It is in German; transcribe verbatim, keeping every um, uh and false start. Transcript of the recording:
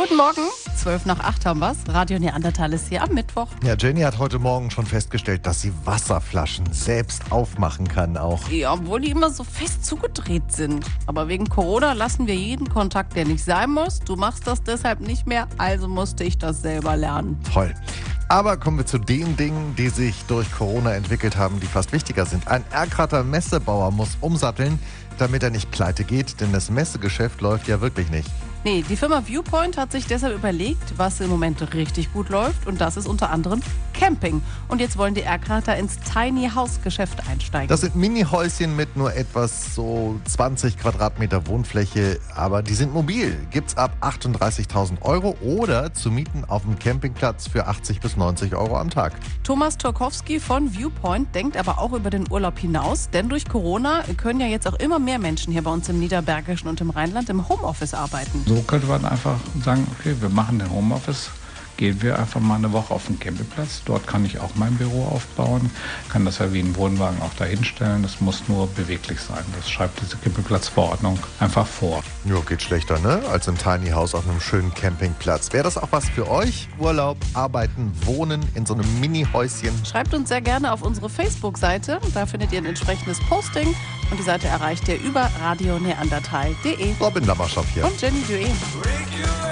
Guten Morgen, zwölf nach acht haben wir's. Radio Neandertal ist hier am Mittwoch. Ja, Jenny hat heute Morgen schon festgestellt, dass sie Wasserflaschen selbst aufmachen kann auch. Ja, obwohl die immer so fest zugedreht sind. Aber wegen Corona lassen wir jeden Kontakt, der nicht sein muss. Du machst das deshalb nicht mehr, also musste ich das selber lernen. Toll. Aber kommen wir zu den Dingen, die sich durch Corona entwickelt haben, die fast wichtiger sind. Ein Erkrater Messebauer muss umsatteln, damit er nicht pleite geht, denn das Messegeschäft läuft ja wirklich nicht. Nee, die Firma Viewpoint hat sich deshalb überlegt, was im Moment richtig gut läuft. Und das ist unter anderem Camping. Und jetzt wollen die Erkrater ins Tiny House Geschäft einsteigen. Das sind Mini-Häuschen mit nur etwas so zwanzig Quadratmeter Wohnfläche. Aber die sind mobil. Gibt's ab achtunddreißigtausend Euro oder zu mieten auf dem Campingplatz für achtzig bis neunzig Euro am Tag. Thomas Turkowski von Viewpoint denkt aber auch über den Urlaub hinaus. Denn durch Corona können ja jetzt auch immer mehr Menschen hier bei uns im Niederbergischen und im Rheinland im Homeoffice arbeiten. So könnte man einfach sagen, okay, wir machen den Homeoffice, gehen wir einfach mal eine Woche auf den Campingplatz. Dort kann ich auch mein Büro aufbauen, kann das ja wie ein Wohnwagen auch dahinstellen. Das muss nur beweglich sein. Das schreibt diese Campingplatzverordnung einfach vor. Ja, geht schlechter, ne? Als im Tiny House auf einem schönen Campingplatz. Wäre das auch was für euch? Urlaub, Arbeiten, Wohnen in so einem Mini-Häuschen? Schreibt uns sehr gerne auf unsere Facebook-Seite. Da findet ihr ein entsprechendes Posting. Und die Seite erreicht ihr über radio neandertal punkt de. Robin Lammerschopf hier. Und Jenny Dueh.